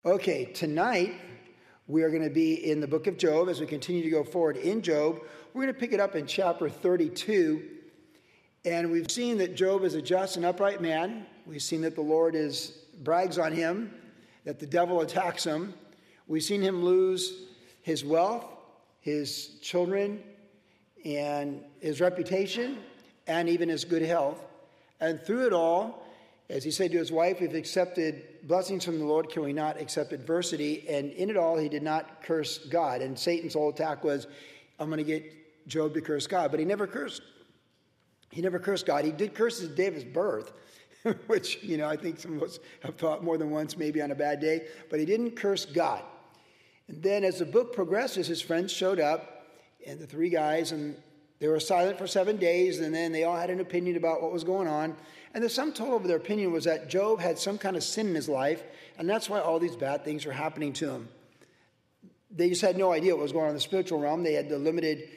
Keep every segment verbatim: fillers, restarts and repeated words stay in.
Okay, tonight we are going to be in the book of Job as we continue to go forward in Job. We're going to pick it up in chapter thirty-two. And we've seen that Job is a just and upright man. We've seen that the Lord is brags on him, that the devil attacks him. We've seen him lose his wealth, his children, and his reputation, and even his good health. And through it all, as he said to his wife, we've accepted blessings from the Lord, can we not accept adversity? And in it all, he did not curse God. And Satan's whole attack was, I'm going to get Job to curse God. But he never cursed. He never cursed God. He did curse the day of his birth, which, you know, I think some of us have thought more than once, maybe on a bad day. But he didn't curse God. And then as the book progresses, his friends showed up, and the three guys, and they were silent for seven days, and then they all had an opinion about what was going on. And the sum total of their opinion was that Job had some kind of sin in his life, and that's why all these bad things were happening to him. They just had no idea what was going on in the spiritual realm. They had the limited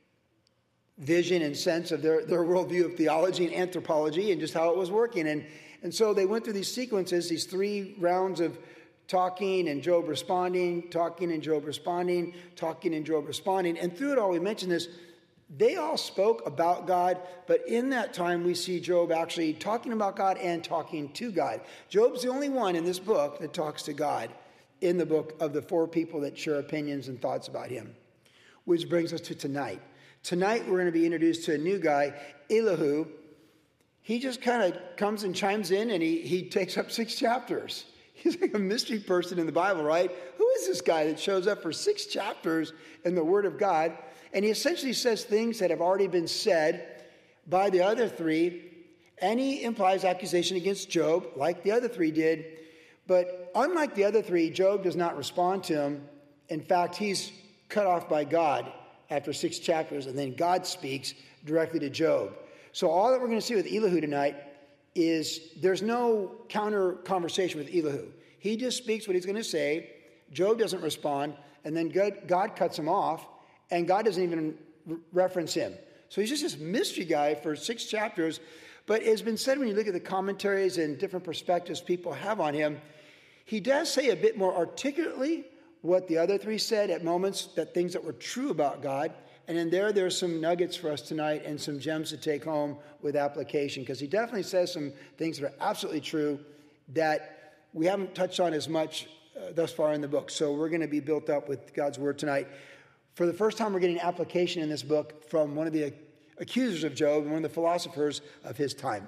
vision and sense of their, their worldview of theology and anthropology and just how it was working. And, and so they went through these sequences, these three rounds of talking and Job responding, talking and Job responding, talking and Job responding. And through it all, we mentioned this, they all spoke about God, but in that time we see Job actually talking about God and talking to God. Job's the only one in this book that talks to God in the book of the four people that share opinions and thoughts about him. Which brings us to tonight. Tonight we're going to be introduced to a new guy, Elihu. He just kind of comes and chimes in, and he, he takes up six chapters. He's like a mystery person in the Bible, right? Who is this guy that shows up for six chapters in the Word of God? And he essentially says things that have already been said by the other three, and he implies accusation against Job, like the other three did. But unlike the other three, Job does not respond to him. In fact, he's cut off by God after six chapters, and then God speaks directly to Job. So all that we're going to see with Elihu tonight is there's no counter conversation with Elihu. He just speaks what he's going to say. Job doesn't respond, and then God, God cuts him off, and God doesn't even re- reference him. So he's just this mystery guy for six chapters. But it's been said when you look at the commentaries and different perspectives people have on him, he does say a bit more articulately what the other three said at moments, that things that were true about God. And in there, there's some nuggets for us tonight and some gems to take home with application, because he definitely says some things that are absolutely true that we haven't touched on as much uh, thus far in the book. So we're going to be built up with God's word tonight. For the first time, we're getting application in this book from one of the accusers of Job and one of the philosophers of his time.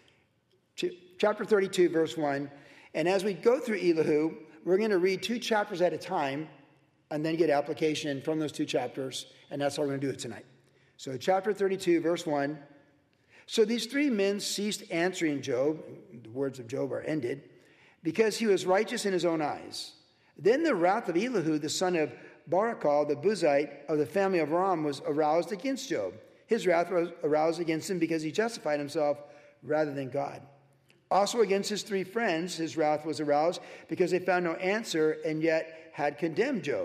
Ch- chapter thirty-two, verse one. And as we go through Elihu, we're going to read two chapters at a time and then get application from those two chapters. And that's how we're going to do it tonight. So chapter thirty-two, verse one. So these three men ceased answering Job. The words of Job are ended, because he was righteous in his own eyes. Then the wrath of Elihu, the son of Barakal, the Buzite of the family of Ram, was aroused against Job. His wrath was aroused against him because he justified himself rather than God. Also against his three friends, his wrath was aroused because they found no answer and yet had condemned Job.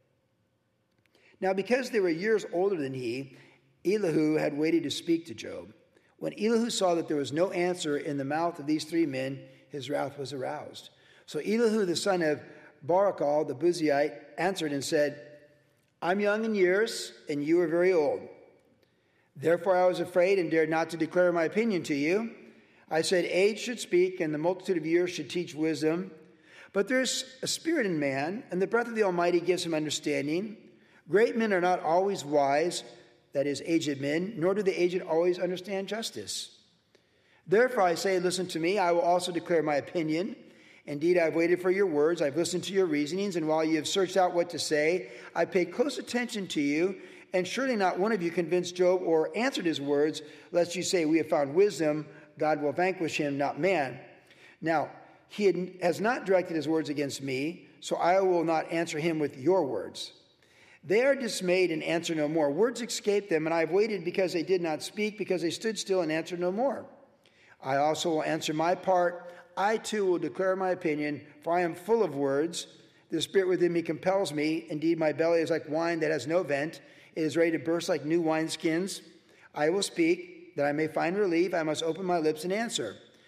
Now, because they were years older than he, Elihu had waited to speak to Job. When Elihu saw that there was no answer in the mouth of these three men, his wrath was aroused. So Elihu, the son of Barakal, the Buzite, answered and said, I'm young in years, and you are very old. Therefore I was afraid and dared not to declare my opinion to you. I said, age should speak, and the multitude of years should teach wisdom. But there is a spirit in man, and the breath of the Almighty gives him understanding. Great men are not always wise, that is, aged men, nor do the aged always understand justice. Therefore I say, listen to me, I will also declare my opinion. Indeed, I have waited for your words, I have listened to your reasonings, and while you have searched out what to say, I paid close attention to you, and surely not one of you convinced Job or answered his words, lest you say, we have found wisdom, God will vanquish him, not man. Now, he had, has not directed his words against me, so I will not answer him with your words. They are dismayed and answer no more. Words escaped them, and I have waited because they did not speak, because they stood still and answered no more. I also will answer my part. I too will declare my opinion, for I am full of words. The spirit within me compels me. Indeed, my belly is like wine that has no vent. It is ready to burst like new wineskins. I will speak, that I may find relief. I must open my lips and answer.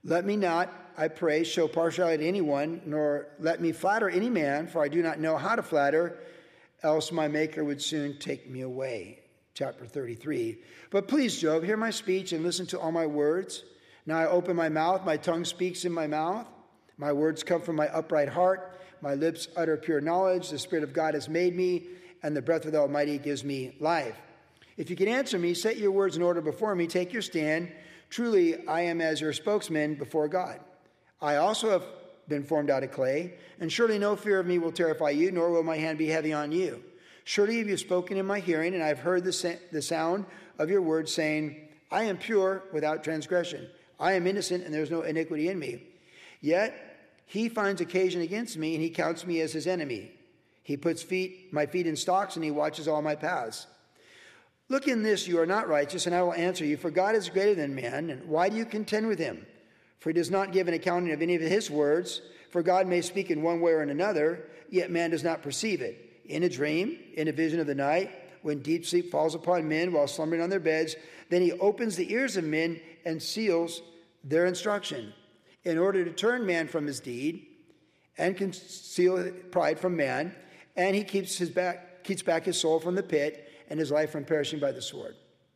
Let me not, I pray, show partiality to anyone, nor let me flatter any man, for I do not know how to flatter, else my Maker would soon take me away. Chapter thirty-three. But please, Job, hear my speech and listen to all my words. Now I open my mouth, my tongue speaks in my mouth. My words come from my upright heart. My lips utter pure knowledge. The Spirit of God has made me, and the breath of the Almighty gives me life. If you can answer me, set your words in order before me. Take your stand. Truly, I am as your spokesman before God. I also have been formed out of clay, and surely no fear of me will terrify you, nor will my hand be heavy on you. Surely you have spoken in my hearing, and I have heard the, sa- the sound of your words, saying, I am pure without transgression. I am innocent, and there is no iniquity in me. Yet he finds occasion against me, and he counts me as his enemy. He puts feet, my feet in stocks, and he watches all my paths. Look, in this you are not righteous, and I will answer you, for God is greater than man, and why do you contend with him? For he does not give an accounting of any of his words, for God may speak in one way or in another, yet man does not perceive it. In a dream, in a vision of the night, when deep sleep falls upon men while slumbering on their beds, then he opens the ears of men and seals their instruction, in order to turn man from his deed and conceal pride from man, and he keeps his back keeps back his soul from the pit and his life from perishing by the sword.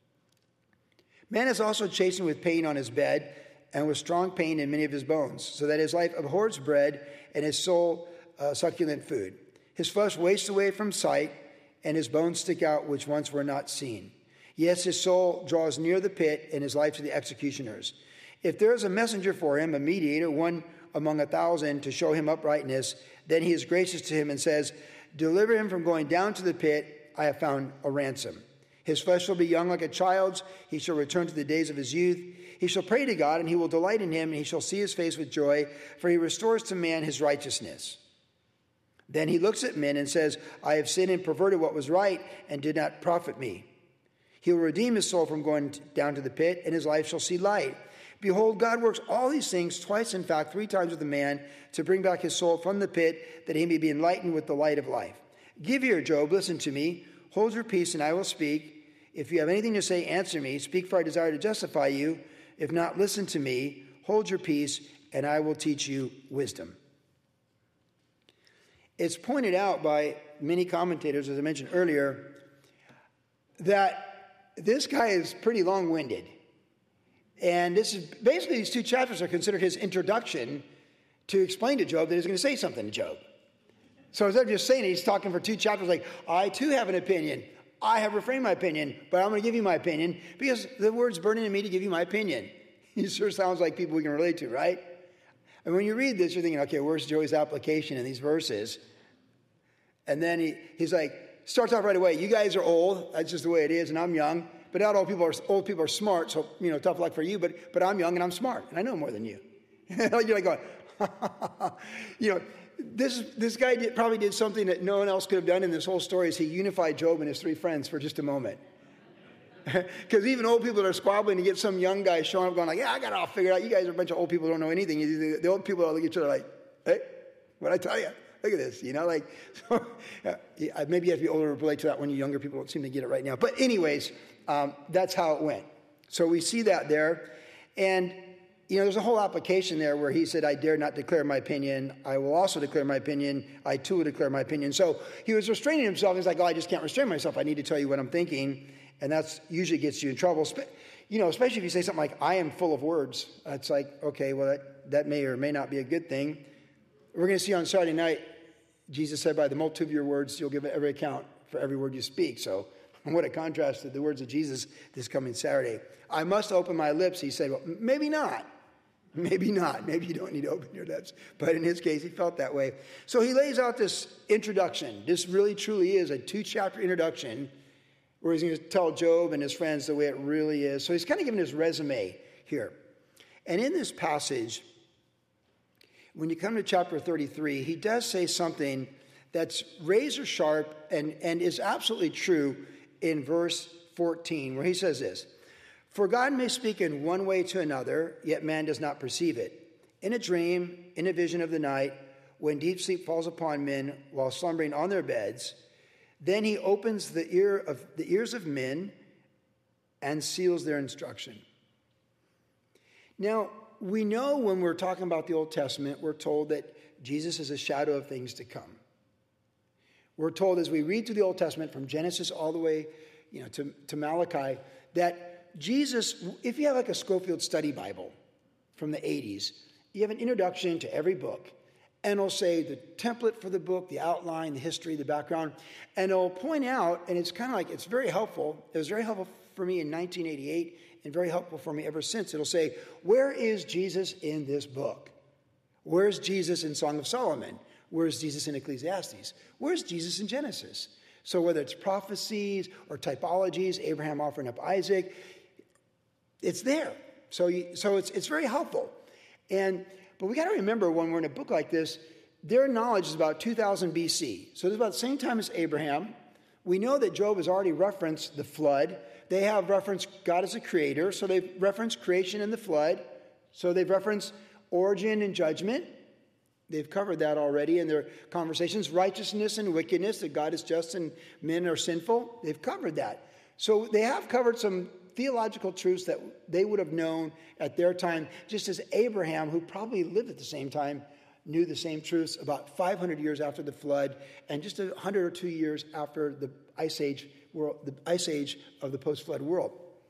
Man is also chastened with pain on his bed, and with strong pain in many of his bones, so that his life abhors bread, and his soul uh, succulent food. His flesh wastes away from sight, and his bones stick out which once were not seen. Yes, his soul draws near the pit, and his life to the executioners. If there is a messenger for him, a mediator, one among a thousand, to show him uprightness, then he is gracious to him and says, deliver him from going down to the pit. I have found a ransom. His flesh shall be young like a child's. He shall return to the days of his youth. He shall pray to God, and he will delight in him, and he shall see his face with joy, for he restores to man his righteousness. Then he looks at men and says, I have sinned and perverted what was right, and did not profit me. He will redeem his soul from going down to the pit, and his life shall see light. Behold, God works all these things, twice, in fact, three times with a man, to bring back his soul from the pit, that he may be enlightened with the light of life. Give ear, Job, listen to me. Hold your peace, and I will speak. If you have anything to say, answer me. Speak, for I desire to justify you. If not, listen to me. Hold your peace, and I will teach you wisdom. It's pointed out by many commentators, as I mentioned earlier, that this guy is pretty long-winded. And this is basically, these two chapters are considered his introduction to explain to Job that he's going to say something to Job. So instead of just saying it, he's talking for two chapters like, I too have an opinion. I have refrained my opinion, but I'm going to give you my opinion because the word's burning in me to give you my opinion. It sure sounds like people we can relate to, right? And when you read this, you're thinking, okay, where's Joey's application in these verses? And then he, he's like, starts off right away. You guys are old. That's just the way it is, and I'm young. But not all people are old people are smart, so you know, tough luck for you. But but I'm young and I'm smart, and I know more than you. You're like going, you know, this this guy did, probably did something that no one else could have done in this whole story. Is he unified Job and his three friends for just a moment? Because even old people are squabbling to get some young guy showing up, going like, "Yeah, I got it all figured out. You guys are a bunch of old people who don't know anything." The, the old people all look at each other like, "Hey, what'd I tell you? Look at this." You know, like so, yeah, maybe you have to be older to relate to that when you younger people don't seem to get it right now. But anyways, um, that's how it went. So we see that there, and you know, there's a whole application there where he said, "I dare not declare my opinion. I will also declare my opinion. I too will declare my opinion." So he was restraining himself. He's like, "Oh, I just can't restrain myself. I need to tell you what I'm thinking." And that's usually gets you in trouble. You know, especially if you say something like, "I am full of words." It's like, okay, well, that, that may or may not be a good thing. We're going to see on Saturday night, Jesus said, "By the multitude of your words, you'll give every account for every word you speak." So what a contrast to the words of Jesus this coming Saturday. "I must open my lips," he said. Well, maybe not. Maybe not. Maybe you don't need to open your lips. But in his case, he felt that way. So he lays out this introduction. This really, truly is a two-chapter introduction where he's going to tell Job and his friends the way it really is. So he's kind of giving his resume here. And in this passage, when you come to chapter thirty-three, he does say something that's razor sharp and, and is absolutely true in verse fourteen, where he says this: "For God may speak in one way to another, yet man does not perceive it. In a dream, in a vision of the night, when deep sleep falls upon men while slumbering on their beds, then he opens the ear of the ears of men and seals their instruction." Now, we know when we're talking about the Old Testament, we're told that Jesus is a shadow of things to come. We're told as we read through the Old Testament from Genesis all the way, you know, to, to Malachi, that Jesus, if you have like a Schofield Study Bible from the eighties, you have an introduction to every book, and it'll say the template for the book, the outline, the history, the background, and it'll point out, and it's kind of like, it's very helpful. It was very helpful for me in nineteen eighty-eight and very helpful for me ever since. It'll say, where is Jesus in this book? Where's Jesus in Song of Solomon? Where's Jesus in Ecclesiastes? Where's Jesus in Genesis? So whether it's prophecies or typologies, Abraham offering up Isaac, it's there. So, you, so it's, it's very helpful. And but we got to remember when we're in a book like this, their knowledge is about two thousand B C. So it's about the same time as Abraham. We know that Job has already referenced the flood. They have referenced God as a creator, so they've referenced creation and the flood. So they've referenced origin and judgment. They've covered that already in their conversations. Righteousness and wickedness, that God is just and men are sinful. They've covered that. So they have covered some theological truths that they would have known at their time, just as Abraham, who probably lived at the same time, knew the same truths about five hundred years after the flood and just one hundred or two years after the ice age world, the ice age of the post-flood world.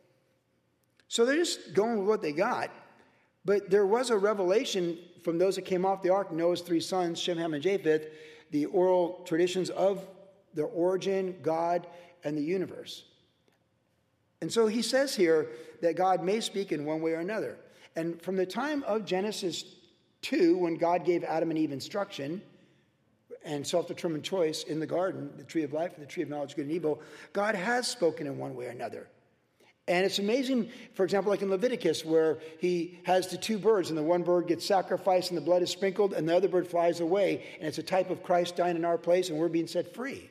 So they're just going with what they got. But there was a revelation from those that came off the ark, Noah's three sons, Shem, Ham, and Japheth, the oral traditions of their origin, God, and the universe. And so he says here that God may speak in one way or another. And from the time of Genesis two, when God gave Adam and Eve instruction and self-determined choice in the garden, the tree of life and the tree of knowledge of good and evil, God has spoken in one way or another. And it's amazing, for example, like in Leviticus, where he has the two birds, and the one bird gets sacrificed and the blood is sprinkled, and the other bird flies away, and it's a type of Christ dying in our place, and we're being set free.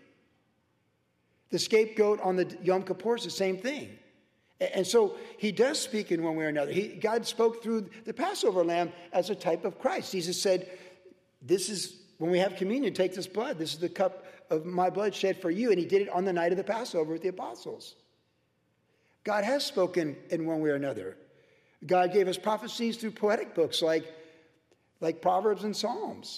The scapegoat on the Yom Kippur is the same thing. And so he does speak in one way or another. He, God spoke through the Passover lamb as a type of Christ. Jesus said, this is, when we have communion, take this blood. This is the cup of my blood shed for you. And he did it on the night of the Passover with the apostles. God has spoken in one way or another. God gave us prophecies through poetic books like, like Proverbs and Psalms.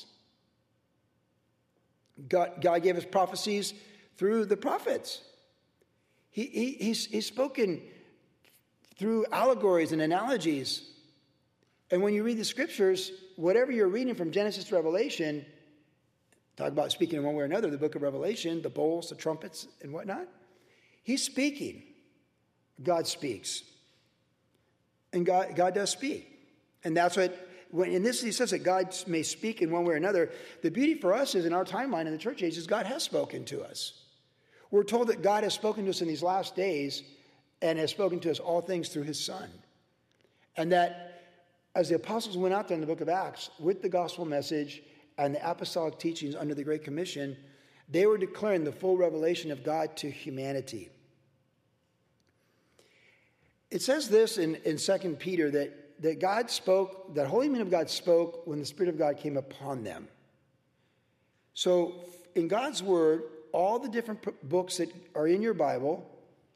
God, God gave us prophecies through the prophets. He, he, he's, he's spoken through allegories and analogies. And when you read the scriptures, whatever you're reading from Genesis to Revelation, talk about speaking in one way or another, the book of Revelation, the bowls, the trumpets, and whatnot, he's speaking. God speaks. And God, God does speak. And that's what, when in this he says that God may speak in one way or another. The beauty for us is in our timeline in the church age is God has spoken to us. We're told that God has spoken to us in these last days and has spoken to us all things through his Son. And that as the apostles went out there in the book of Acts with the gospel message and the apostolic teachings under the Great Commission, they were declaring the full revelation of God to humanity. It says this in, in Second Peter that, that God spoke, that holy men of God spoke when the Spirit of God came upon them. So in God's word, all the different books that are in your Bible,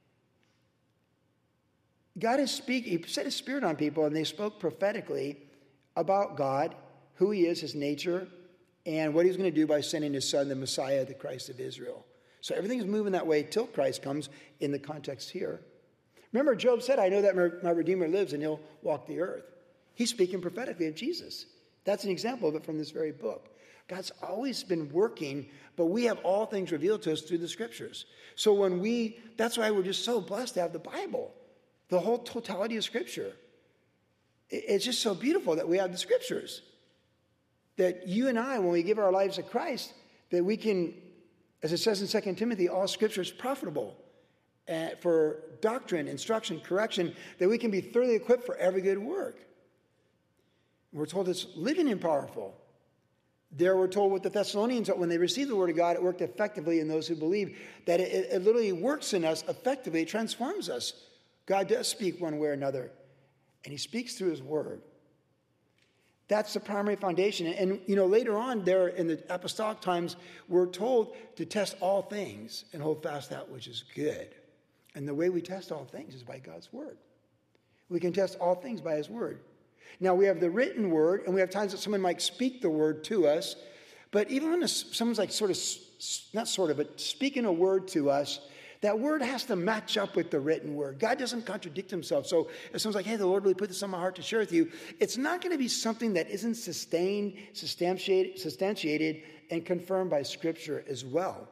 God is speaking. He set his Spirit on people, and they spoke prophetically about God, who he is, his nature, and what he's going to do by sending his Son, the Messiah, the Christ of Israel. So everything's moving that way till Christ comes in the context here. Remember, Job said, I know that my Redeemer lives and he'll walk the earth. He's speaking prophetically of Jesus. That's an example of it from this very book. God's always been working, but we have all things revealed to us through the scriptures. So when we, that's why we're just so blessed to have the Bible, the whole totality of scripture. It's just so beautiful that we have the scriptures. That you and I, when we give our lives to Christ, that we can, as it says in Second Timothy, all scripture is profitable for doctrine, instruction, correction, that we can be thoroughly equipped for every good work. We're told it's living and powerful. There we're told with the Thessalonians that when they received the word of God, it worked effectively in those who believe, that it, it literally works in us effectively. It transforms us. God does speak one way or another, and he speaks through his word. That's the primary foundation. And, you know, later on there in the apostolic times, we're told to test all things and hold fast that which is good. And the way we test all things is by God's word. We can test all things by his word. Now, we have the written word, and we have times that someone might speak the word to us. But even when someone's like sort of, not sort of, but speaking a word to us, that word has to match up with the written word. God doesn't contradict himself. So if someone's like, hey, the Lord really put this on my heart to share with you, it's not going to be something that isn't sustained, substantiated, substantiated, and confirmed by Scripture as well.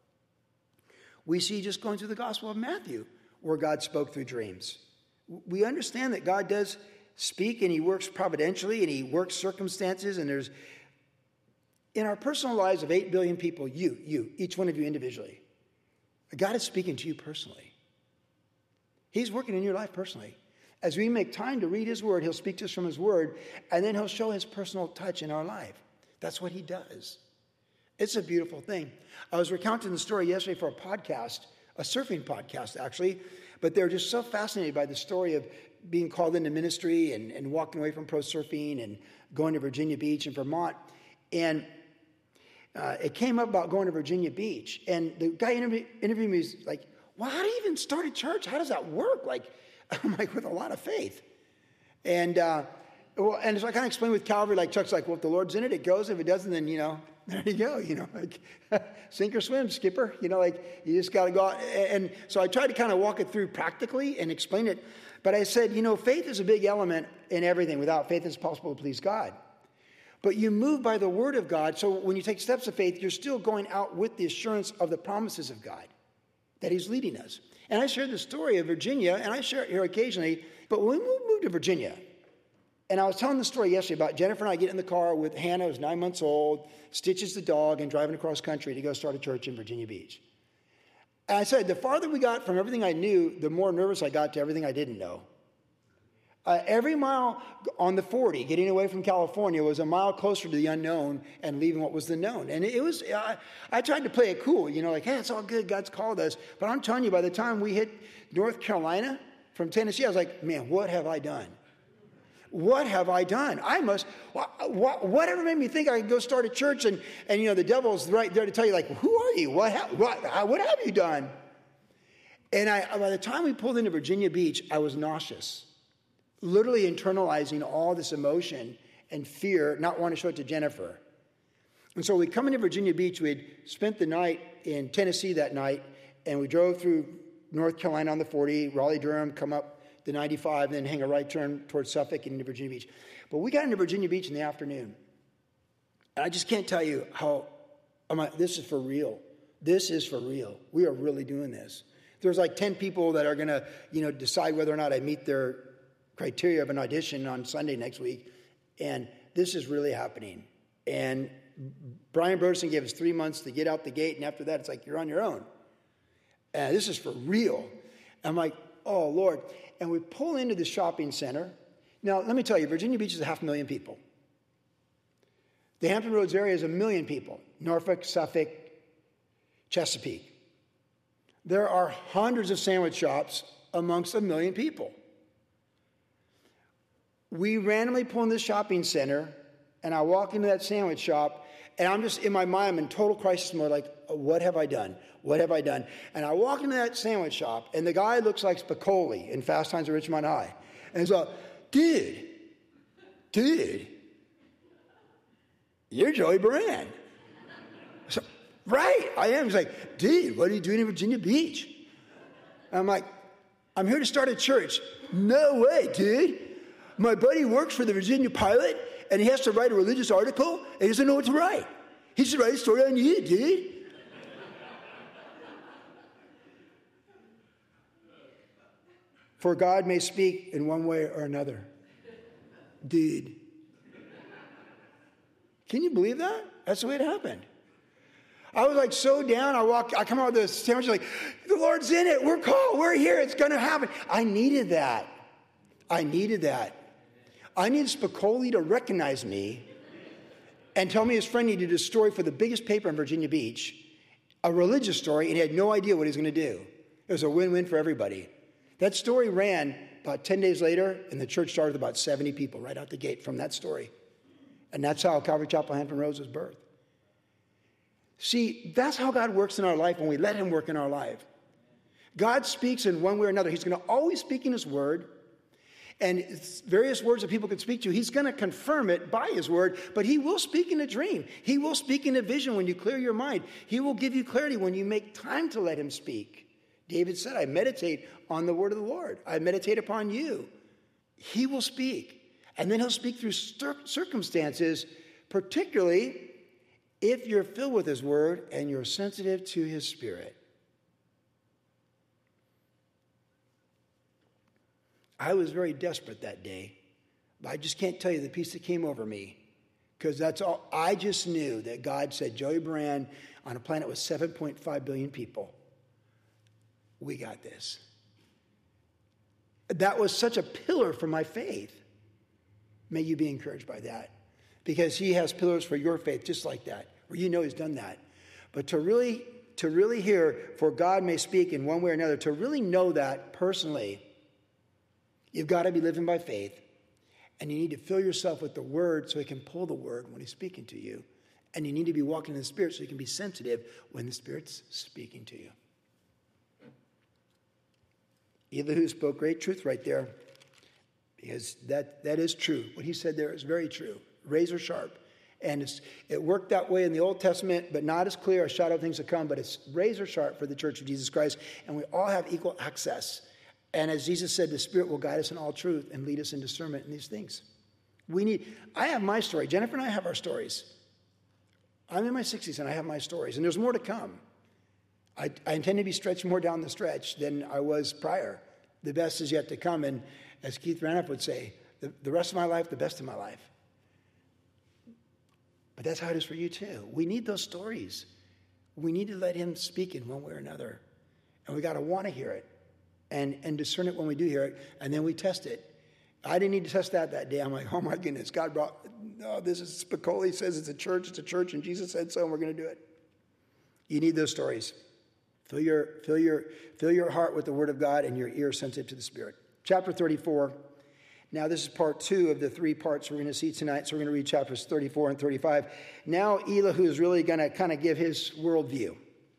We see just going through the Gospel of Matthew, where God spoke through dreams. We understand that God does speak, and he works providentially, and he works circumstances, and there's, in our personal lives of eight billion people, you, you, each one of you individually, God is speaking to you personally. He's working in your life personally. As we make time to read his word, he'll speak to us from his word, and then he'll show his personal touch in our life. That's what he does. It's a beautiful thing. I was recounting the story yesterday for a podcast, a surfing podcast, actually, but they were just so fascinated by the story of being called into ministry and, and walking away from pro surfing and going to Virginia Beach and Vermont. And uh, it came up about going to Virginia Beach. And the guy interview, interviewed me was like, well, how do you even start a church? How does that work? Like, I'm like, with a lot of faith. And, uh, well, and so I kind of explained with Calvary, like Chuck's like, well, if the Lord's in it, it goes. If it doesn't, then, you know, there you go, you know, like sink or swim, skipper, you know, like you just got to go out. And so I tried to kind of walk it through practically and explain it. But I said, you know, faith is a big element in everything. Without faith, it's possible to please God. But you move by the word of God. So when you take steps of faith, you're still going out with the assurance of the promises of God, that he's leading us. And I shared the story of Virginia, and I share it here occasionally. But when we moved to Virginia, and I was telling the story yesterday about Jennifer and I getting in the car with Hannah, who's nine months old, Stitches the dog, and driving across country to go start a church in Virginia Beach. And I said, the farther we got from everything I knew, the more nervous I got to everything I didn't know. Uh, every mile on the forty, getting away from California, was a mile closer to the unknown and leaving what was the known. And it was, uh, I tried to play it cool, you know, like, hey, it's all good, God's called us. But I'm telling you, by the time we hit North Carolina from Tennessee, I was like, man, what have I done? What have I done? I must, what, whatever made me think I could go start a church, and, and you know, the devil's right there to tell you, like, who are you? What, ha- what, what have you done? And I, by the time we pulled into Virginia Beach, I was nauseous, literally internalizing all this emotion and fear, not wanting to show it to Jennifer. And so we come into Virginia Beach. We had spent the night in Tennessee that night, and we drove through North Carolina on the forty, Raleigh-Durham, come up the ninety-five, and then hang a right turn towards Suffolk and into Virginia Beach. But we got into Virginia Beach in the afternoon. And I just can't tell you how, I'm like, this is for real. This is for real. We are really doing this. There's like ten people that are going to, you know, decide whether or not I meet their criteria of an audition on Sunday next week. And this is really happening. And Brian Burson gave us three months to get out the gate. And after that, it's like, you're on your own. And this is for real. I'm like, oh, Lord. And we pull into the shopping center. Now, let me tell you, Virginia Beach is a half a million people. The Hampton Roads area is a million people. Norfolk, Suffolk, Chesapeake. There are hundreds of sandwich shops amongst a million people. We randomly pull in this shopping center, and I walk into that sandwich shop, and I'm just, in my mind, I'm in total crisis mode, like, what have I done? What have I done? And I walk into that sandwich shop, and the guy looks like Spicoli in Fast Times at Ridgemont High. And he's like, dude, dude, you're Joey Baran. So, right, I am. He's like, dude, what are you doing in Virginia Beach? And I'm like, I'm here to start a church. No way, dude. My buddy works for the Virginia Pilot, and he has to write a religious article, and he doesn't know what to write. He should write a story on you, dude. For God may speak in one way or another. Dude. Can you believe that? That's the way it happened. I was like so down. I walk, I come out with this sandwich, like, the Lord's in it. We're called. We're here. It's going to happen. I needed that. I needed that. I needed Spicoli to recognize me and tell me his friend needed a story for the biggest paper in Virginia Beach, a religious story, and he had no idea what he was going to do. It was a win-win for everybody. That story ran about ten days later, and the church started with about seventy people right out the gate from that story. And that's how Calvary Chapel Hampton Roads was birthed. See, that's how God works in our life when we let him work in our life. God speaks in one way or another. He's going to always speak in his word. And it's various words that people can speak to, he's going to confirm it by his word, but he will speak in a dream. He will speak in a vision when you clear your mind. He will give you clarity when you make time to let him speak. David said, I meditate on the word of the Lord. I meditate upon you. He will speak. And then he'll speak through circumstances, particularly if you're filled with his word and you're sensitive to his spirit. I was very desperate that day, but I just can't tell you the peace that came over me, because that's all. I just knew that God said, Joey Moran, on a planet with seven point five billion people, we got this. That was such a pillar for my faith. May you be encouraged by that, because he has pillars for your faith just like that, where you know he's done that. But to really, to really hear, for God may speak in one way or another, to really know that personally, you've got to be living by faith, and you need to fill yourself with the word so he can pull the word when he's speaking to you. And you need to be walking in the Spirit so you can be sensitive when the Spirit's speaking to you. Elihu spoke great truth right there, because that, that is true. What he said there is very true, razor sharp. And it's, it worked that way in the Old Testament, but not as clear, a shadow of things to come, but it's razor sharp for the Church of Jesus Christ, and we all have equal access. And as Jesus said, the Spirit will guide us in all truth and lead us in discernment in these things. We need, I have my story. Jennifer and I have our stories. I'm in my sixties and I have my stories, and there's more to come. I, I intend to be stretched more down the stretch than I was prior. The best is yet to come. And as Keith Ranoff would say, the, the rest of my life, the best of my life. But that's how it is for you too. We need those stories. We need to let him speak in one way or another. And we got to want to hear it. And, and discern it when we do hear it, and then we test it. I didn't need to test that that day. I'm like, oh my goodness, God brought, no, this is, Spicoli says it's a church, it's a church, and Jesus said so, and we're going to do it. You need those stories. Fill your, fill your, fill your heart with the word of God and your ear sensitive to the Spirit. Chapter thirty-four. Now this is part two of the three parts we're going to see tonight, so we're going to read chapters thirty-four and thirty-five. Now Elihu is really going to kind of give his worldview.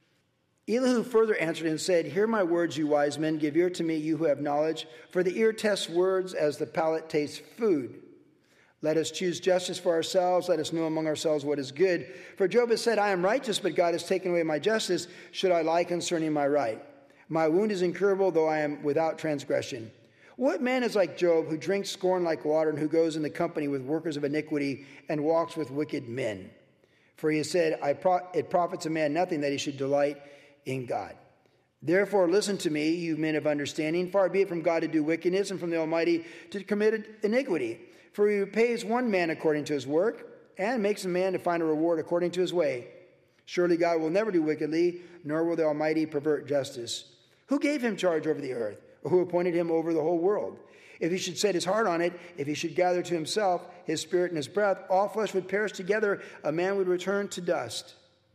Elihu further answered and said, hear my words, you wise men. Give ear to me, you who have knowledge. For the ear tests words as the palate tastes food. Let us choose justice for ourselves. Let us know among ourselves what is good. For Job has said, I am righteous, but God has taken away my justice. Should I lie concerning my right? My wound is incurable, though I am without transgression. What man is like Job, who drinks scorn like water, and who goes in the company with workers of iniquity and walks with wicked men? For he has said, I pro- it profits a man nothing that he should delight in God. Therefore, listen to me, you men of understanding. Far be it from God to do wickedness, and from the Almighty to commit iniquity. For he repays one man according to his work, and makes a man to find a reward according to his way. Surely God will never do wickedly, nor will the Almighty pervert justice. Who gave him charge over the earth, or who appointed him over the whole world? If he should set his heart on it, if he should gather to himself his spirit and his breath, all flesh would perish together, a man would return to dust.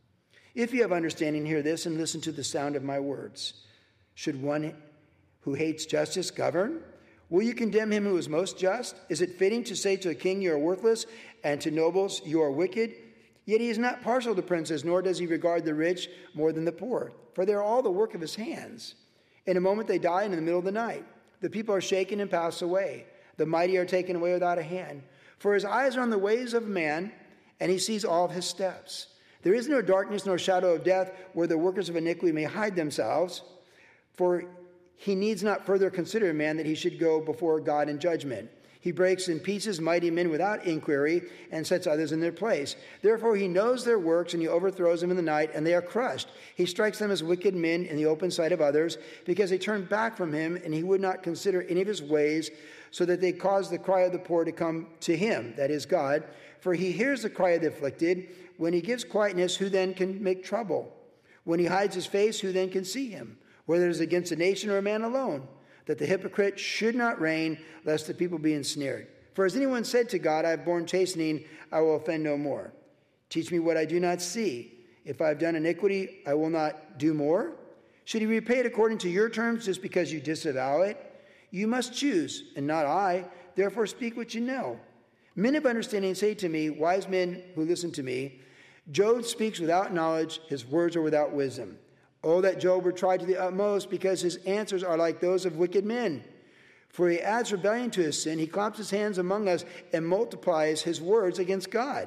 If you have understanding, hear this and listen to the sound of my words. Should one who hates justice govern? Will you condemn him who is most just? Is it fitting to say to a king, you are worthless, and to nobles, you are wicked? Yet he is not partial to princes, nor does he regard the rich more than the poor. For they are all the work of his hands. In a moment they die, and in the middle of the night. The people are shaken and pass away. The mighty are taken away without a hand. For his eyes are on the ways of man, and he sees all of his steps. There is no darkness nor shadow of death where the workers of iniquity may hide themselves. For he needs not further consider a man that he should go before God in judgment. He breaks in pieces mighty men without inquiry and sets others in their place. Therefore he knows their works, and he overthrows them in the night, and they are crushed. He strikes them as wicked men in the open sight of others, because they turn back from him, and he would not consider any of his ways, so that they cause the cry of the poor to come to him, that is God. For he hears the cry of the afflicted. When he gives quietness, who then can make trouble? When he hides his face, who then can see him? Whether it is against a nation or a man alone, that the hypocrite should not reign, lest the people be ensnared. For as anyone said to God, I have borne chastening, I will offend no more. Teach me what I do not see. If I have done iniquity, I will not do more. Should he repay it according to your terms, just because you disavow it? You must choose, and not I. Therefore speak what you know. Men of understanding say to me, wise men who listen to me, Job speaks without knowledge, his words are without wisdom. Oh, that Job were tried to the utmost, because his answers are like those of wicked men. For he adds rebellion to his sin. He claps his hands among us and multiplies his words against God.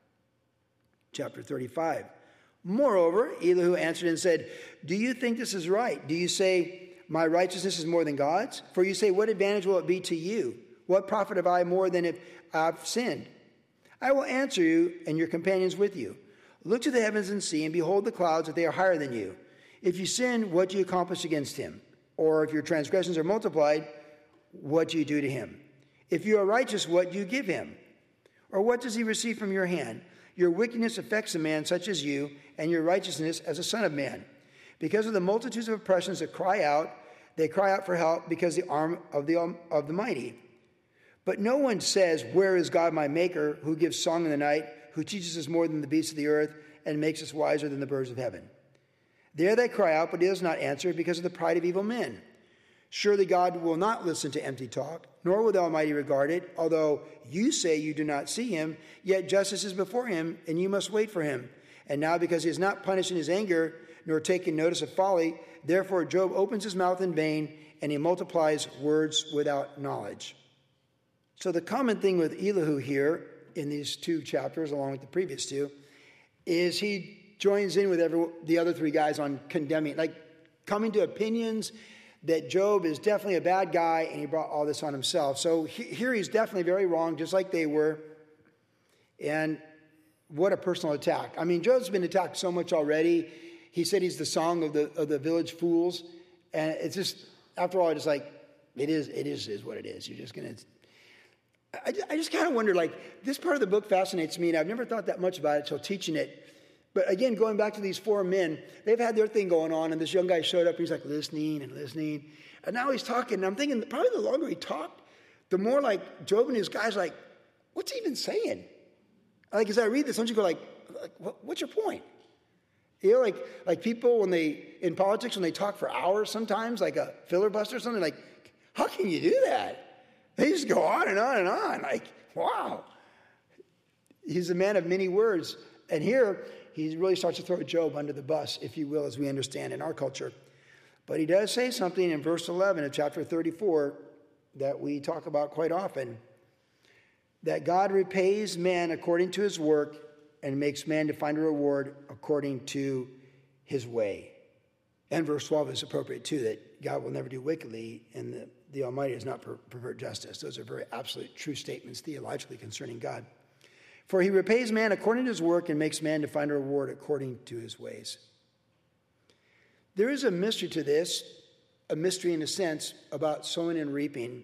Chapter thirty-five. Moreover, Elihu answered and said, do you think this is right? Do you say, my righteousness is more than God's? For you say, what advantage will it be to you? What profit have I more than if I've sinned? I will answer you and your companions with you. Look to the heavens and see, and behold the clouds, that they are higher than you. If you sin, what do you accomplish against him? Or if your transgressions are multiplied, what do you do to him? If you are righteous, what do you give him? Or what does he receive from your hand? Your wickedness affects a man such as you, and your righteousness as a son of man. Because of the multitudes of oppressions that cry out, they cry out for help because the arm of the, of the mighty. But no one says, where is God my maker, who gives song in the night, who teaches us more than the beasts of the earth, and makes us wiser than the birds of heaven? There they cry out, but he does not answer because of the pride of evil men. Surely God will not listen to empty talk, nor will the Almighty regard it, although you say you do not see him, yet justice is before him, and you must wait for him. And now because he has not punished in his anger, nor taken notice of folly, therefore Job opens his mouth in vain, and he multiplies words without knowledge. So the common thing with Elihu here in these two chapters, along with the previous two, is he joins in with every, the other three guys on condemning, like coming to opinions that Job is definitely a bad guy and he brought all this on himself. So he, here he's definitely very wrong, just like they were. And what a personal attack. I mean, Job's been attacked so much already. He said he's the song of the of the village fools. And it's just, after all, it's like, it is, it is, is what it is. You're just going to... I, I just kind of wonder, like, this part of the book fascinates me, and I've never thought that much about it until teaching it. But again, going back to these four men, they've had their thing going on, and this young guy showed up, and he's like listening and listening. And now he's talking, and I'm thinking probably the longer he talked, the more like Job and his guys like, what's he even saying? Like, as I read this, don't you go like, like what's your point? You know, like, like people when they, in politics, when they talk for hours sometimes, like a filibuster or something, like, how can you do that? They just go on and on and on. Like, wow. He's a man of many words. And here, he really starts to throw Job under the bus, if you will, as we understand in our culture. But he does say something in verse eleven of chapter thirty-four that we talk about quite often, that God repays man according to his work and makes man to find a reward according to his way. And verse twelve is appropriate, too, that God will never do wickedly and the, the Almighty does not per- pervert justice. Those are very absolute true statements theologically concerning God. For he repays man according to his work and makes man to find a reward according to his ways. There is a mystery to this, a mystery in a sense, about sowing and reaping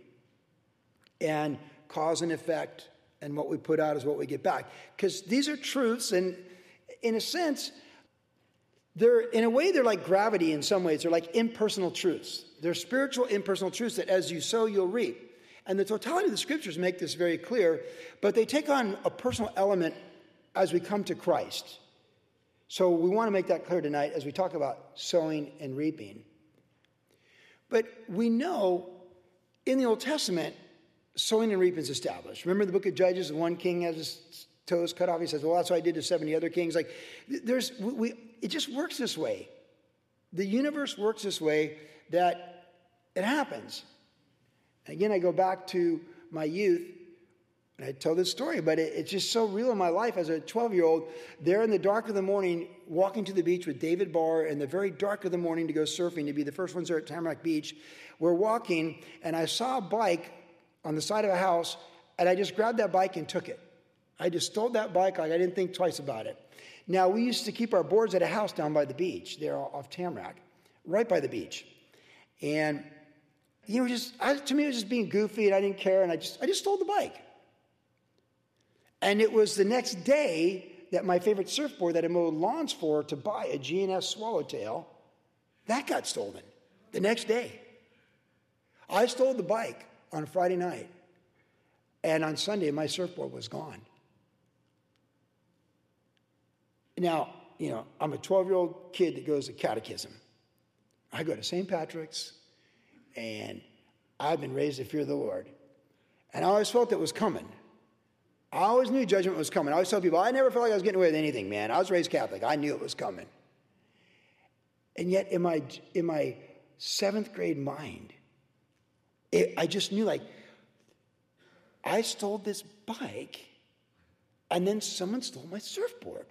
and cause and effect, and what we put out is what we get back. Because these are truths, and in a sense, they're, in a way, they're like gravity in some ways. They're like impersonal truths. They're spiritual impersonal truths that as you sow, you'll reap. And the totality of the scriptures make this very clear, but they take on a personal element as we come to Christ. So we want to make that clear tonight as we talk about sowing and reaping. But we know in the Old Testament, sowing and reaping is established. Remember the book of Judges, the one king has his toes cut off. He says, well, that's what I did to seventy other kings. Like, there's, we, we, it just works this way. The universe works this way that it happens. Again, I go back to my youth, and I tell this story, but it, it's just so real in my life as a twelve-year-old, there in the dark of the morning, walking to the beach with David Barr in the very dark of the morning to go surfing, to be the first ones there at Tamarack Beach. We're walking, and I saw a bike on the side of a house, and I just grabbed that bike and took it. I just stole that bike like I didn't think twice about it. Now, we used to keep our boards at a house down by the beach, there off Tamarack, right by the beach. And you know, just I, to me, it was just being goofy, and I didn't care, and I just I just stole the bike. And it was the next day that my favorite surfboard that I mowed lawns for to buy, a G and S Swallowtail, that got stolen the next day. I stole the bike on Friday night, and on Sunday, my surfboard was gone. Now, you know, I'm a twelve-year-old kid that goes to catechism. I go to Saint Patrick's. And I've been raised to fear the Lord. And I always felt it was coming. I always knew judgment was coming. I always tell people, I never felt like I was getting away with anything, man. I was raised Catholic. I knew it was coming. And yet in my, in my seventh grade mind, It, I just knew, like, I stole this bike, and then someone stole my surfboard.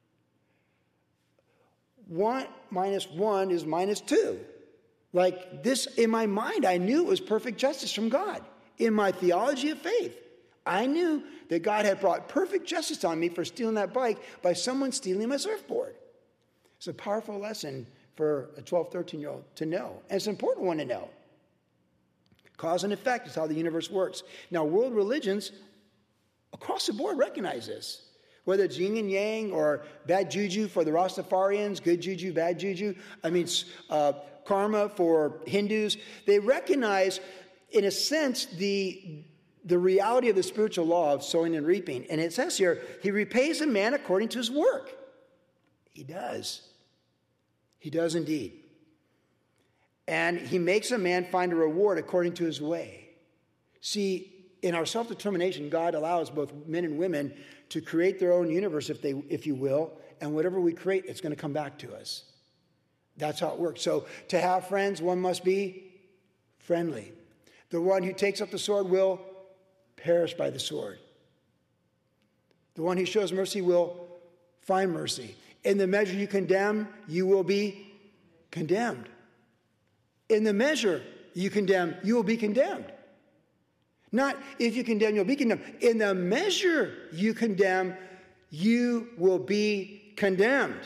One minus one is minus two. Like this, in my mind, I knew it was perfect justice from God. In my theology of faith, I knew that God had brought perfect justice on me for stealing that bike by someone stealing my surfboard. It's a powerful lesson for a twelve, thirteen-year-old to know. And it's an important one to know. Cause and effect is how the universe works. Now, world religions across the board recognize this. Whether it's yin and yang or bad juju for the Rastafarians, good juju, bad juju. I mean, uh, karma for Hindus. They recognize, in a sense, the, the reality of the spiritual law of sowing and reaping. And it says here, he repays a man according to his work. He does. He does indeed. And he makes a man find a reward according to his way. See, in our self-determination, God allows both men and women to create their own universe, if they, if you will, and whatever we create, it's going to come back to us. That's how it works. So to have friends, one must be friendly. The one who takes up the sword will perish by the sword. The one who shows mercy will find mercy. In the measure you condemn, you will be condemned. In the measure you condemn, you will be condemned. Not if you condemn, you'll be condemned. In the measure you condemn, you will be condemned.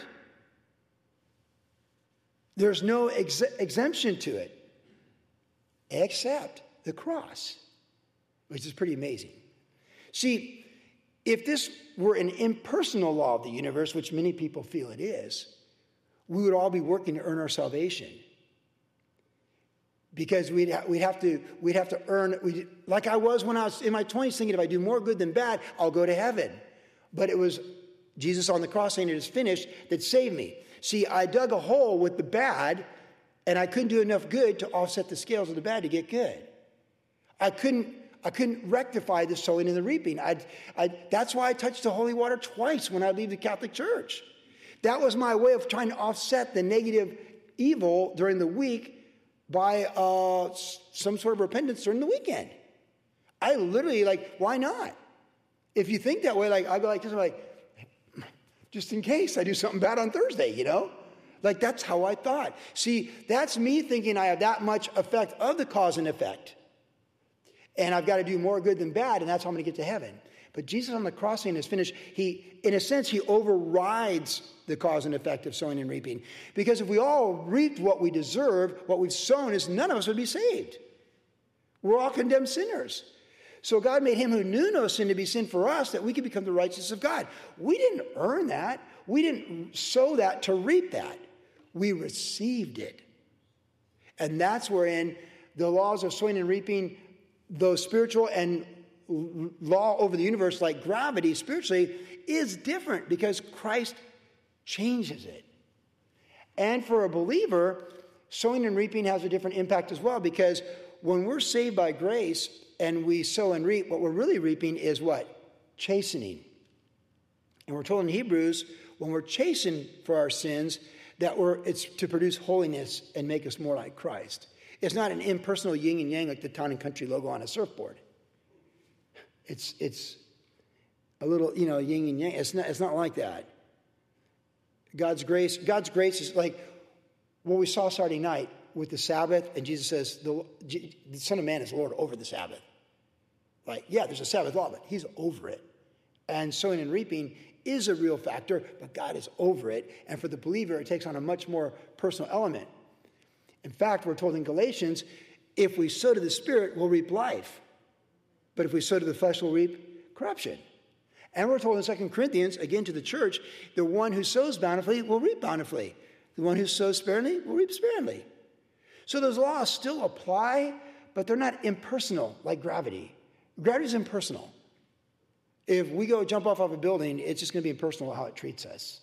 There's no ex- exemption to it, except the cross, which is pretty amazing. See, if this were an impersonal law of the universe, which many people feel it is, we would all be working to earn our salvation. Because we'd, ha- we'd, have to, we'd have to earn, we'd, like I was when I was in my twenties, thinking if I do more good than bad, I'll go to heaven. But it was Jesus on the cross saying it is finished that saved me. See, I dug a hole with the bad, and I couldn't do enough good to offset the scales of the bad to get good. I couldn't, I couldn't rectify the sowing and the reaping. I, I, that's why I touched the holy water twice when I leave the Catholic Church. That was my way of trying to offset the negative evil during the week by uh, some sort of repentance during the weekend. I literally, like, why not? If you think that way, like, I go like this, I'm like, just in case I do something bad on Thursday, you know? Like, that's how I thought. See, that's me thinking I have that much effect of the cause and effect. And I've got to do more good than bad, and that's how I'm going to get to heaven. But Jesus on the cross saying is finished. He, in a sense, he overrides the cause and effect of sowing and reaping. Because if we all reaped what we deserve, what we've sown is none of us would be saved. We're all condemned sinners. So God made him who knew no sin to be sin for us, that we could become the righteousness of God. We didn't earn that. We didn't sow that to reap that. We received it. And that's wherein the laws of sowing and reaping, though spiritual and law over the universe like gravity spiritually, is different because Christ changes it. And for a believer, sowing and reaping has a different impact as well, because when we're saved by grace and we sow and reap, what we're really reaping is what? Chastening. And we're told in Hebrews, when we're chastened for our sins, that we're it's to produce holiness and make us more like Christ. It's not an impersonal yin and yang like the Town and Country logo on a surfboard. It's it's a little, you know, yin and yang. It's not it's not like that. God's grace, God's grace is like what we saw Saturday night with the Sabbath, and Jesus says, the, the Son of Man is Lord over the Sabbath. Like, yeah, there's a Sabbath law, but he's over it. And sowing and reaping is a real factor, but God is over it. And for the believer, it takes on a much more personal element. In fact, we're told in Galatians, if we sow to the Spirit, we'll reap life. But if we sow to the flesh, we'll reap corruption. And we're told in Second Corinthians, again to the church, the one who sows bountifully will reap bountifully. The one who sows sparingly will reap sparingly. So those laws still apply, but they're not impersonal like gravity. Gravity is impersonal. If we go jump off of a building, it's just going to be impersonal how it treats us.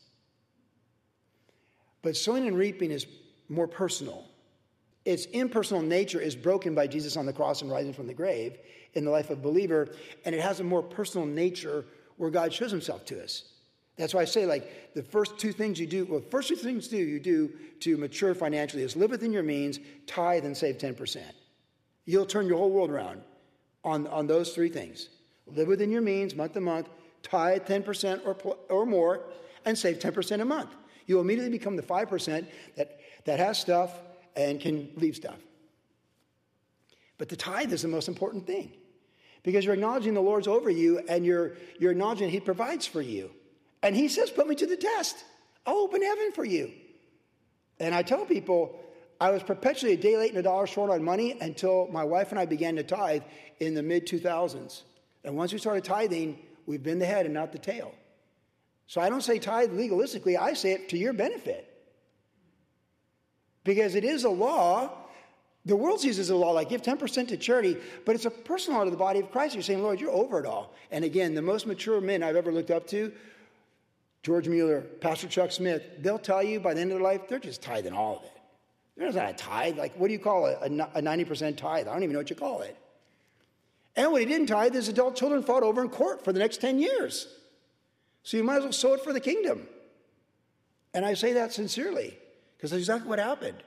But sowing and reaping is more personal. Its impersonal nature is broken by Jesus on the cross and rising from the grave in the life of a believer, and it has a more personal nature where God shows himself to us. That's why I say, like, the first two things you do, well, the first two things do you do to mature financially is live within your means, tithe, and save ten percent. You'll turn your whole world around on, on those three things. Live within your means, month to month, tithe ten percent or, or more, and save ten percent a month. You'll immediately become the five percent that, that has stuff and can leave stuff. But the tithe is the most important thing, because you're acknowledging the Lord's over you, and you're, you're acknowledging He provides for you. And He says, put me to the test. I'll open heaven for you. And I tell people, I was perpetually a day late and a dollar short on money until my wife and I began to tithe in the mid two thousands. And once we started tithing, we've been the head and not the tail. So I don't say tithe legalistically. I say it to your benefit. Because it is a law. The world sees it as a law, like give ten percent to charity, but it's a personal law to the body of Christ. You're saying, Lord, you're over it all. And again, the most mature men I've ever looked up to, George Mueller, Pastor Chuck Smith, they'll tell you by the end of their life, they're just tithing all of it. There's not a tithe. Like, what do you call it? A ninety percent tithe. I don't even know what you call it. And what he didn't tithe, his adult children fought over in court for the next ten years. So you might as well sow it for the kingdom. And I say that sincerely, because that's exactly what happened.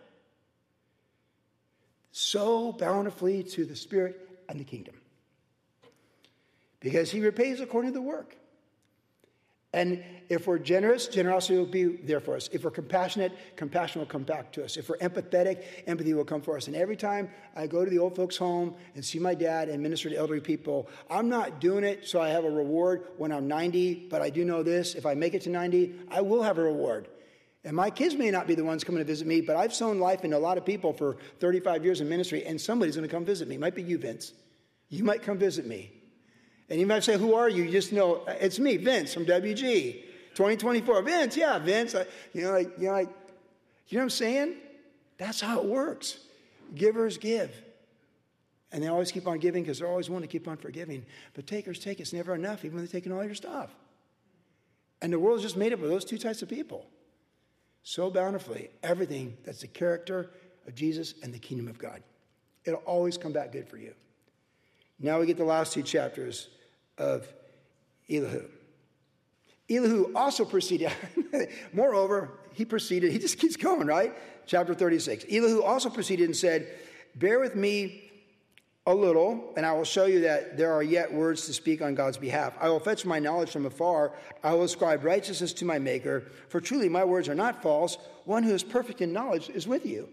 Sow bountifully to the Spirit and the kingdom, because He repays according to the work. And if we're generous, generosity will be there for us. If we're compassionate, compassion will come back to us. If we're empathetic, empathy will come for us. And every time I go to the old folks' home and see my dad and minister to elderly people, I'm not doing it so I have a reward when I'm ninety, but I do know this: if I make it to ninety, I will have a reward. And my kids may not be the ones coming to visit me, but I've sown life into a lot of people for thirty-five years in ministry, and somebody's going to come visit me. It might be you, Vince. You might come visit me. And you might say, who are you? You just know, it's me, Vince, from W G, twenty twenty-four. Vince, yeah, Vince. I, you know, like, you know, like, you know what I'm saying? That's how it works. Givers give. And they always keep on giving because they're always wanting to keep on forgiving. But takers take. It's never enough, even when they're taking all your stuff. And the world is just made up of those two types of people. So bountifully, everything that's the character of Jesus and the kingdom of God. It'll always come back good for you. Now we get the last two chapters of Elihu. Elihu also proceeded. Moreover, he proceeded. He just keeps going, right? Chapter thirty-six. Elihu also proceeded and said, bear with me a little, and I will show you that there are yet words to speak on God's behalf. I will fetch my knowledge from afar. I will ascribe righteousness to my Maker. For truly my words are not false. One who is perfect in knowledge is with you.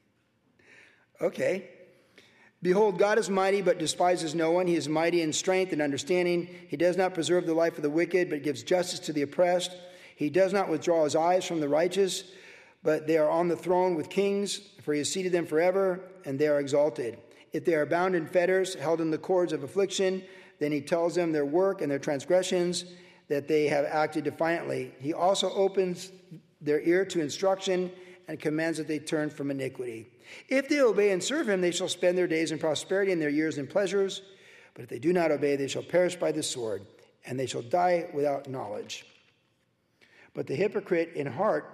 Okay. Behold, God is mighty, but despises no one. He is mighty in strength and understanding. He does not preserve the life of the wicked, but gives justice to the oppressed. He does not withdraw his eyes from the righteous, but they are on the throne with kings, for he has seated them forever, and they are exalted. If they are bound in fetters, held in the cords of affliction, then he tells them their work and their transgressions, that they have acted defiantly. He also opens their ear to instruction and commands that they turn from iniquity. If they obey and serve him, they shall spend their days in prosperity and their years in pleasures. But if they do not obey, they shall perish by the sword, and they shall die without knowledge. But the hypocrite in heart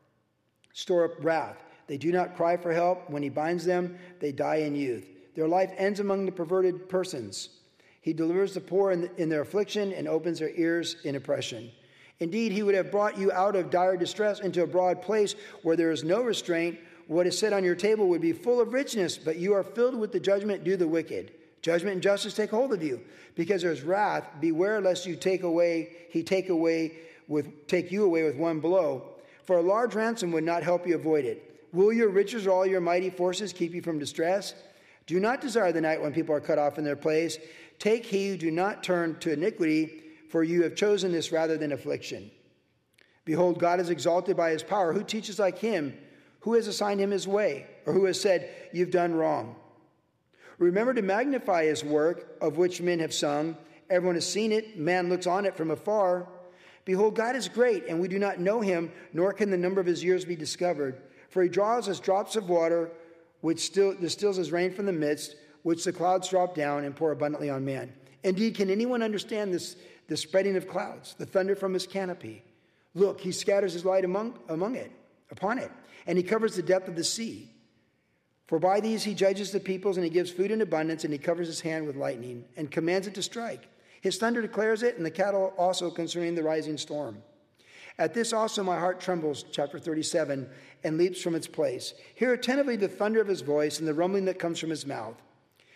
store up wrath. They do not cry for help. When he binds them, they die in youth. Their life ends among the perverted persons. He delivers the poor in, in their affliction and opens their ears in oppression. Indeed, he would have brought you out of dire distress into a broad place where there is no restraint. What is set on your table would be full of richness, but you are filled with the judgment due the wicked. Judgment and justice take hold of you, because there is wrath. Beware lest you take away, he take away with take you away with one blow. For a large ransom would not help you avoid it. Will your riches or all your mighty forces keep you from distress? Do not desire the night when people are cut off in their place. Take heed, do not turn to iniquity, for you have chosen this rather than affliction. Behold, God is exalted by his power. Who teaches like him? Who has assigned him his way? Or who has said, you've done wrong? Remember to magnify his work, of which men have sung. Everyone has seen it. Man looks on it from afar. Behold, God is great, and we do not know him, nor can the number of his years be discovered. For he draws us drops of water, which still, distills as rain from the midst, which the clouds drop down and pour abundantly on man. Indeed, can anyone understand this, the spreading of clouds, the thunder from his canopy? Look, he scatters his light among, among it, upon it, and he covers the depth of the sea. For by these he judges the peoples, and he gives food in abundance, and he covers his hand with lightning, and commands it to strike. His thunder declares it, and the cattle also concerning the rising storm. At this also my heart trembles, chapter thirty-seven, and leaps from its place. Hear attentively the thunder of his voice, and the rumbling that comes from his mouth.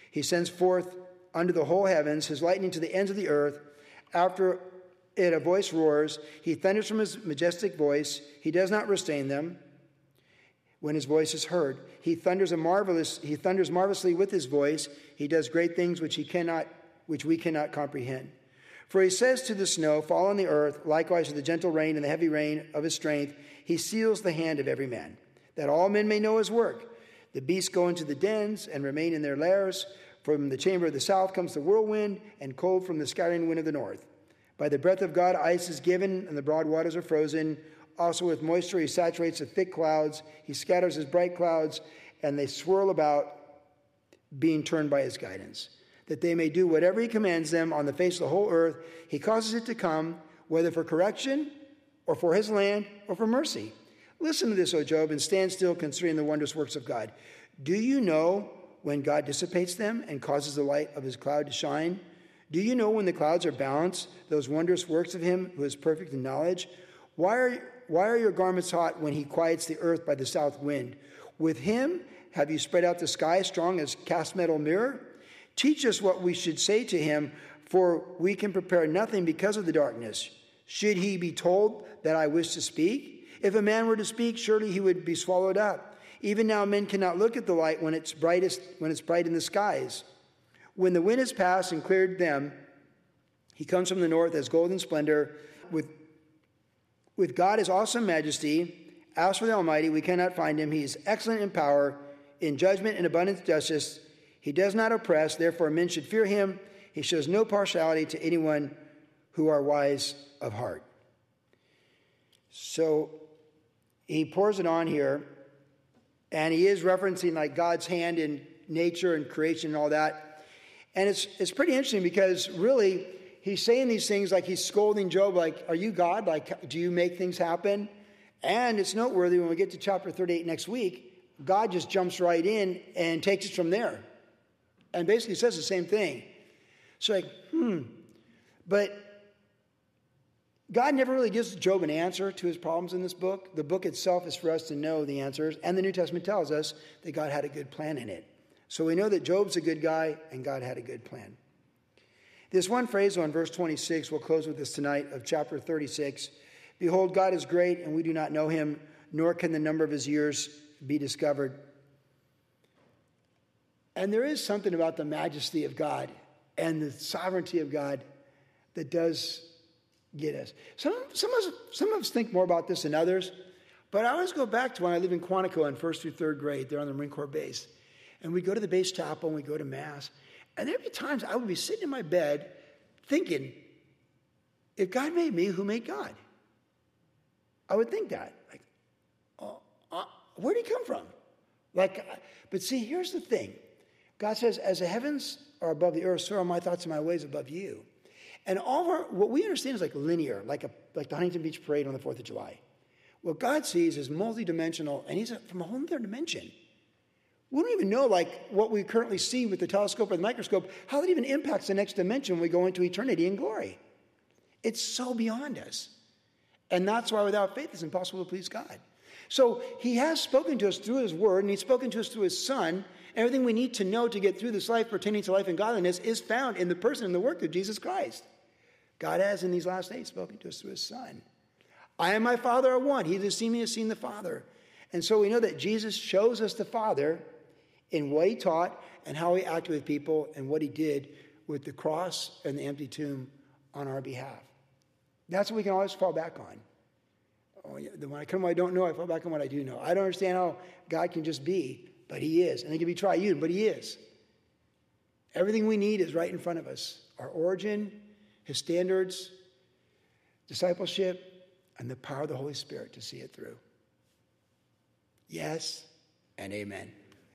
He sends forth unto the whole heavens his lightning to the ends of the earth. After it a voice roars. He thunders from his majestic voice. He does not restrain them when his voice is heard. He thunders a marvelous, he thunders marvelously with his voice. He does great things which he cannot, which we cannot comprehend. For he says to the snow, fall on the earth, likewise to the gentle rain and the heavy rain of his strength. He seals the hand of every man, that all men may know his work. The beasts go into the dens and remain in their lairs. From the chamber of the south comes the whirlwind, and cold from the scattering wind of the north. By the breath of God ice is given, and the broad waters are frozen. Also with moisture he saturates the thick clouds. He scatters his bright clouds, and they swirl about, being turned by his guidance, that they may do whatever he commands them on the face of the whole earth. He causes it to come, whether for correction, or for his land, or for mercy. Listen to this, O Job, and stand still considering the wondrous works of God. Do you know when God dissipates them and causes the light of his cloud to shine? Do you know when the clouds are balanced, those wondrous works of him who is perfect in knowledge? Why are, why are your garments hot when he quiets the earth by the south wind? With him have you spread out the sky strong as cast metal mirror? Teach us what we should say to him, for we can prepare nothing because of the darkness. Should he be told that I wish to speak? If a man were to speak, surely he would be swallowed up. Even now men cannot look at the light when it's brightest, when it's bright in the skies. When the wind has passed and cleared them, he comes from the north as golden splendor. With, with God as awesome majesty, as for the Almighty, we cannot find him. He is excellent in power, in judgment and abundant justice. He does not oppress, therefore men should fear him. He shows no partiality to anyone who are wise of heart. So he pours it on here, and he is referencing like God's hand in nature and creation and all that. And it's it's pretty interesting because really he's saying these things like he's scolding Job, like, are you God? Like, do you make things happen? And it's noteworthy when we get to chapter thirty-eight next week, God just jumps right in and takes it from there. And basically says the same thing. So like, hmm. But God never really gives Job an answer to his problems in this book. The book itself is for us to know the answers. And the New Testament tells us that God had a good plan in it. So we know that Job's a good guy and God had a good plan. This one phrase on verse twenty-six, we'll close with this tonight, of chapter thirty-six. Behold, God is great and we do not know him, nor can the number of his years be discovered. And there is something about the majesty of God and the sovereignty of God that does get us. Some, some, of us, some of us think more about this than others, but I always go back to when I lived in Quantico in first through third grade there on the Marine Corps base. And we'd go to the base chapel and we'd go to Mass. And there'd be times I would be sitting in my bed thinking, if God made me, who made God? I would think that. Like, oh, uh, where'd he come from? Like, but see, here's the thing. God says, as the heavens are above the earth, so are my thoughts and my ways above you. And all of our, what we understand is like linear, like a like the Huntington Beach Parade on the fourth of July. What God sees is multidimensional, and he's from a whole other dimension. We don't even know, like, what we currently see with the telescope or the microscope, how that even impacts the next dimension when we go into eternity in glory. It's so beyond us. And that's why without faith it's impossible to please God. So he has spoken to us through his word, and he's spoken to us through his Son. Everything we need to know to get through this life pertaining to life and godliness is found in the person and the work of Jesus Christ. God has, in these last days, spoken to us through his Son. I and my Father are one. He that has seen me has seen the Father. And so we know that Jesus shows us the Father in what he taught and how he acted with people and what he did with the cross and the empty tomb on our behalf. That's what we can always fall back on. Oh, yeah, when I come what I don't know, I fall back on what I do know. I don't understand how God can just be, but he is. And he can be triune, but he is. Everything we need is right in front of us. Our origin, his standards, discipleship, and the power of the Holy Spirit to see it through. Yes and amen.